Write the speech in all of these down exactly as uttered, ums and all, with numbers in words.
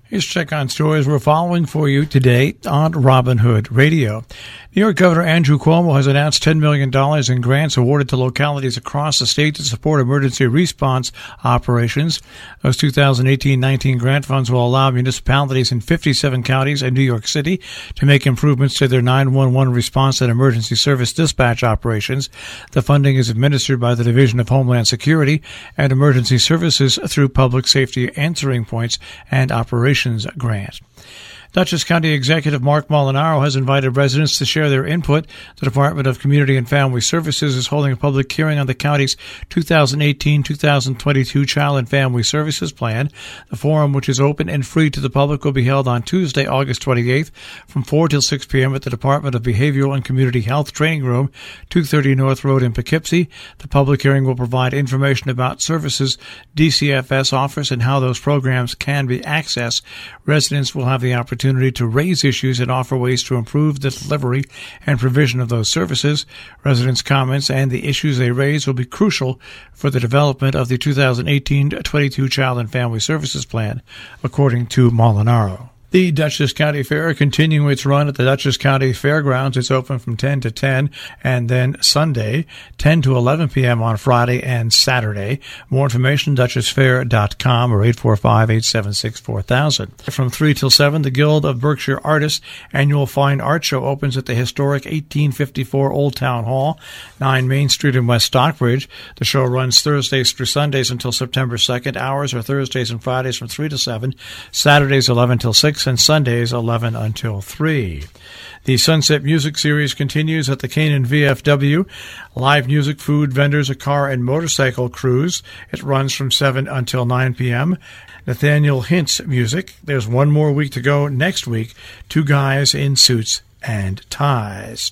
Here's a check on stories we're following for you today on Robin Hood Radio. New York Governor Andrew Cuomo has announced ten million dollars in grants awarded to localities across the state to support emergency response operations. Those two thousand eighteen nineteen grant funds will allow municipalities in fifty-seven counties and New York City to make improvements to their nine one one response and emergency service dispatch operations. The funding is administered by the Division of Homeland Security and Emergency Services through Public Safety Answering Points and Operations Grant. Dutchess County Executive Mark Molinaro has invited residents to share their input. The Department of Community and Family Services is holding a public hearing on the county's two thousand eighteen to two thousand twenty-two Child and Family Services Plan. The forum, which is open and free to the public, will be held on Tuesday, August twenty-eighth from four till six p.m. at the Department of Behavioral and Community Health Training Room, two thirty North Road in Poughkeepsie. The public hearing will provide information about services D C F S offers and how those programs can be accessed. Residents will have the opportunity to raise issues and offer ways to improve the delivery and provision of those services. Residents' comments and the issues they raise will be crucial for the development of the two thousand eighteen to twenty-two Child and Family Services Plan, according to Molinaro. The Dutchess County Fair continuing its run at the Dutchess County Fairgrounds. It's open from ten to ten, and then Sunday, ten to eleven p.m. on Friday and Saturday. More information, dutchess fair dot com or eight four five, eight seven six, four thousand. From three till seven, the Guild of Berkshire Artists Annual Fine Art Show opens at the historic eighteen fifty-four Old Town Hall, nine Main Street in West Stockbridge. The show runs Thursdays through Sundays until September second. Hours are Thursdays and Fridays from three to seven, Saturdays eleven till six, and Sundays eleven until three. The Sunset Music Series continues at the Canaan V F W. Live music, food, vendors, a car and motorcycle cruise. It runs from seven until nine p.m. Nathaniel Hintz Music. There's one more week to go next week. Two guys in suits and ties.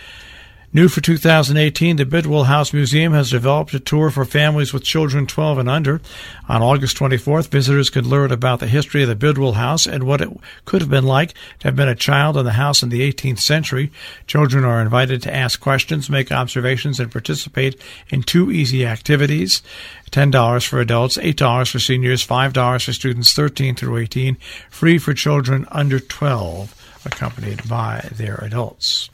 New for two thousand eighteen, the Bidwell House Museum has developed a tour for families with children twelve and under. On August twenty-fourth, visitors could learn about the history of the Bidwell House and what it could have been like to have been a child in the house in the eighteenth century. Children are invited to ask questions, make observations, and participate in two easy activities. ten dollars for adults, eight dollars for seniors, five dollars for students thirteen through eighteen, free for children under twelve, accompanied by their adults.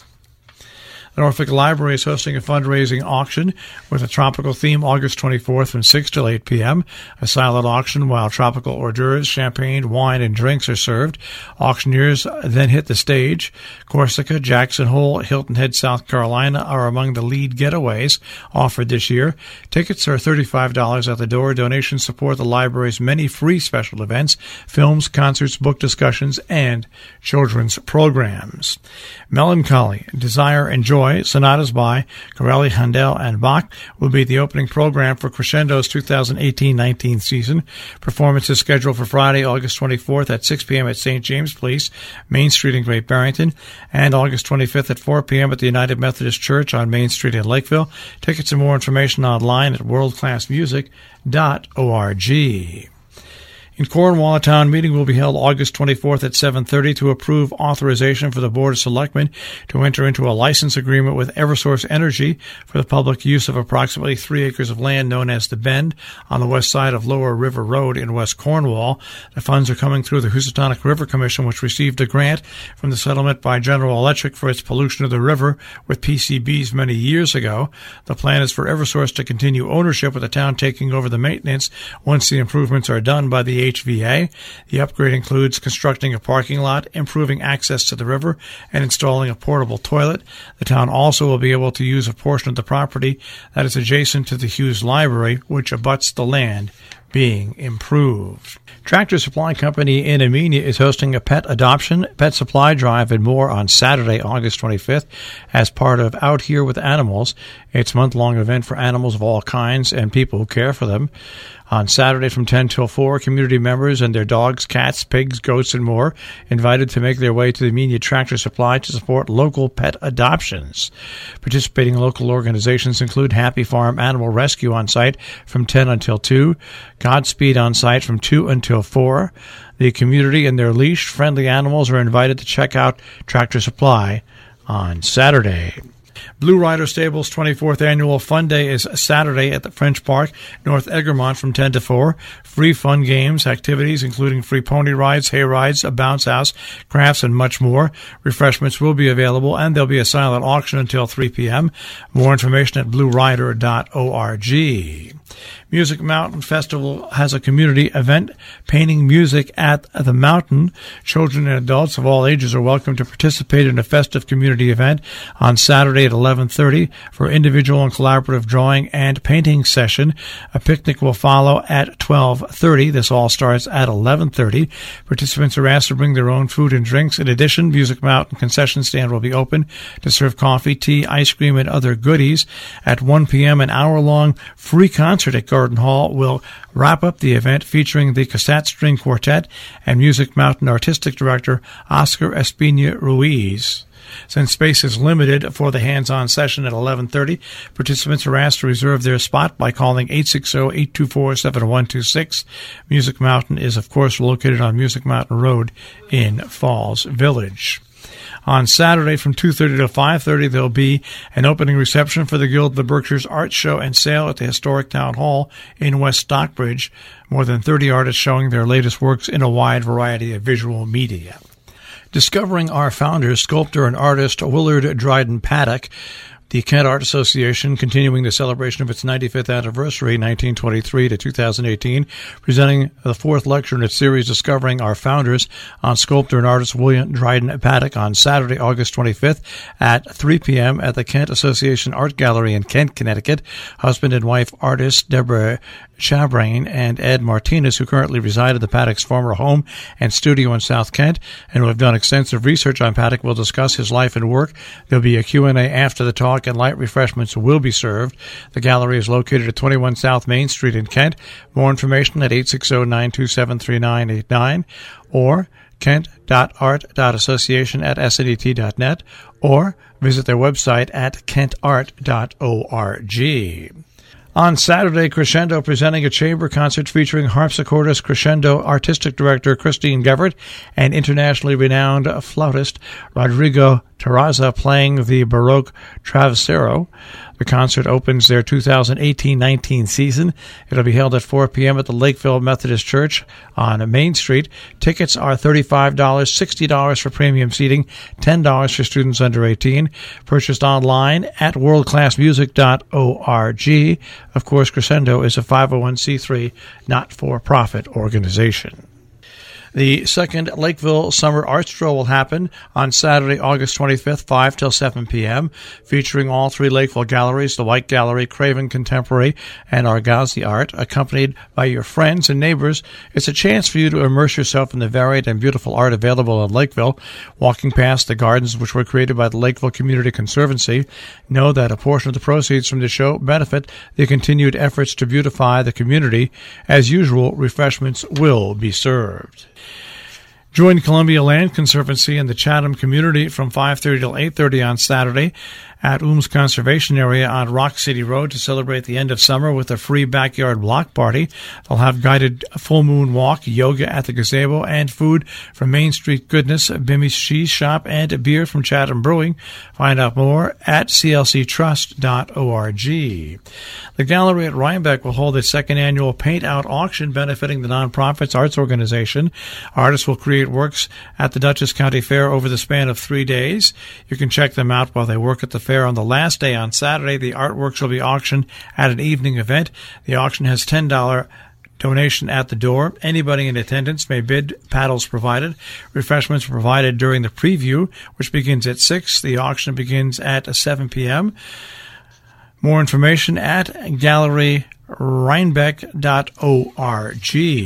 The Norfolk Library is hosting a fundraising auction with a tropical theme August twenty-fourth from six till eight p.m. A silent auction while tropical hors d'oeuvres, champagne, wine, and drinks are served. Auctioneers then hit the stage. Corsica, Jackson Hole, Hilton Head, South Carolina are among the lead getaways offered this year. Tickets are thirty-five dollars at the door. Donations support the library's many free special events, films, concerts, book discussions, and children's programs. Melancholy, Desire, and Joy, sonatas by Corelli, Handel, and Bach will be the opening program for Crescendo's two thousand eighteen nineteen season. Performance is scheduled for Friday, August twenty-fourth at six p.m. at Saint James Place, Main Street in Great Barrington, and August twenty-fifth at four p.m. at the United Methodist Church on Main Street in Lakeville. Tickets and more information online at world class music dot org. In Cornwall, a town meeting will be held August twenty-fourth at seven thirty to approve authorization for the Board of Selectmen to enter into a license agreement with Eversource Energy for the public use of approximately three acres of land known as The Bend on the west side of Lower River Road in West Cornwall. The funds are coming through the Housatonic River Commission, which received a grant from the settlement by General Electric for its pollution of the river with P C Bs many years ago. The plan is for Eversource to continue ownership, with the town taking over the maintenance once the improvements are done by the H V A. The upgrade includes constructing a parking lot, improving access to the river, and installing a portable toilet. The town also will be able to use a portion of the property that is adjacent to the Hughes Library, which abuts the land being improved. Tractor Supply Company in Amenia is hosting a pet adoption, pet supply drive, and more on Saturday, August twenty-fifth, as part of Out Here with Animals. It's a month-long event for animals of all kinds and people who care for them. On Saturday from ten till four, community members and their dogs, cats, pigs, goats, and more invited to make their way to the Amenia Tractor Supply to support local pet adoptions. Participating local organizations include Happy Farm Animal Rescue on site from ten until two, Godspeed on site from two until four. The community and their leash-friendly animals are invited to check out Tractor Supply on Saturday. Blue Rider Stables' twenty-fourth Annual Fun Day is Saturday at the French Park, North Egremont from ten to four. Free fun games, activities, including free pony rides, hay rides, a bounce house, crafts, and much more. Refreshments will be available, and there'll be a silent auction until three p.m. More information at blue rider dot org. Music Mountain Festival has a community event, painting music at the mountain. Children and adults of all ages are welcome to participate in a festive community event on Saturday at eleven thirty for individual and collaborative drawing and painting session. A picnic will follow at twelve thirty. This all starts at eleven thirty. Participants are asked to bring their own food and drinks. In addition, Music Mountain concession stand will be open to serve coffee, tea, ice cream, and other goodies. At one p.m., an hour-long free concert at Garden Hall will wrap up the event, featuring the Casat String Quartet and Music Mountain Artistic Director Oscar Espina Ruiz. Since space is limited for the hands-on session at eleven thirty, participants are asked to reserve their spot by calling eight six zero, eight two four, seven one two six. Music Mountain is, of course, located on Music Mountain Road in Falls Village. On Saturday from two thirty to five thirty, there'll be an opening reception for the Guild of the Berkshires Art Show and Sale at the Historic Town Hall in West Stockbridge. More than thirty artists showing their latest works in a wide variety of visual media. Discovering our founders, sculptor and artist Willard Dryden Paddock. The Kent Art Association, continuing the celebration of its ninety-fifth anniversary, nineteen twenty-three to two thousand eighteen, presenting the fourth lecture in its series, Discovering Our Founders, on sculptor and artist William Dryden Paddock on Saturday, August twenty-fifth at three p.m. at the Kent Association Art Gallery in Kent, Connecticut. Husband and wife artists Deborah Chabrain and Ed Martinez, who currently reside at the Paddock's former home and studio in South Kent and who have done extensive research on Paddock, will discuss his life and work. There'll be a Q and A after the talk, and light refreshments will be served. The gallery is located at twenty-one South Main Street in Kent. More information at eight six zero, nine two seven, three nine eight nine or kent dot art dot association at s n e t dot net or visit their website at kent art dot org. On Saturday, Crescendo presenting a chamber concert featuring harpsichordist Crescendo Artistic Director Christine Gevert and internationally renowned flautist Rodrigo Terraza playing the Baroque Travesero. The concert opens their two thousand eighteen nineteen season. It'll be held at four p.m. at the Lakeville Methodist Church on Main Street. Tickets are thirty-five dollars, sixty dollars for premium seating, ten dollars for students under eighteen. Purchased online at world class music dot org. Of course, Crescendo is a five oh one c three not-for-profit organization. The second Lakeville Summer Art Stroll will happen on Saturday, August twenty-fifth, five till seven p.m., featuring all three Lakeville galleries, the White Gallery, Craven Contemporary, and Argosy Art, accompanied by your friends and neighbors. It's a chance for you to immerse yourself in the varied and beautiful art available in Lakeville. Walking past the gardens which were created by the Lakeville Community Conservancy, know that a portion of the proceeds from the show benefit the continued efforts to beautify the community. As usual, refreshments will be served. Join Columbia Land Conservancy in the Chatham community from five thirty till eight thirty on Saturday at Ooms Conservation Area on Rock City Road to celebrate the end of summer with a free backyard block party. They'll have guided full moon walk, yoga at the gazebo, and food from Main Street Goodness, Bimmy Cheese Shop, and beer from Chatham Brewing. Find out more at c l c trust dot org. The gallery at Rhinebeck will hold its second annual paint out auction benefiting the nonprofit's arts organization. Artists will create works at the Dutchess County Fair over the span of three days. You can check them out while they work at the fair on the last day on Saturday. The artworks will be auctioned at an evening event. The auction has ten dollars donation at the door. Anybody in attendance may bid, paddles provided. Refreshments are provided during the preview, which begins at six. The auction begins at seven p.m. More information at gallery rhinebeck dot org.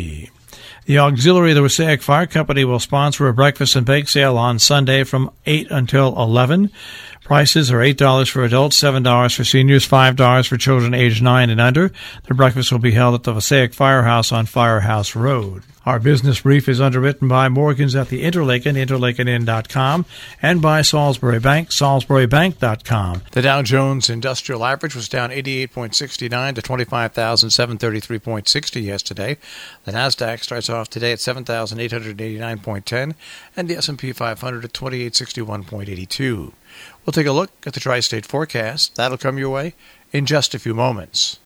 The auxiliary of the Wassaic Fire Company will sponsor a breakfast and bake sale on Sunday from eight until eleven. Prices are eight dollars for adults, seven dollars for seniors, five dollars for children aged nine and under. The breakfast will be held at the Wassaic Firehouse on Firehouse Road. Our business brief is underwritten by Morgans at the Interlaken, interlaken inn dot com, and by Salisbury Bank, salisbury bank dot com. The Dow Jones Industrial Average was down eighty-eight point six nine to twenty-five thousand seven hundred thirty-three point six zero yesterday. The Nasdaq starts off today at seven thousand eight hundred eighty-nine point one zero, and the S and P five hundred at twenty-eight sixty-one point eight two. We'll take a look at the tri-state forecast. That'll come your way in just a few moments.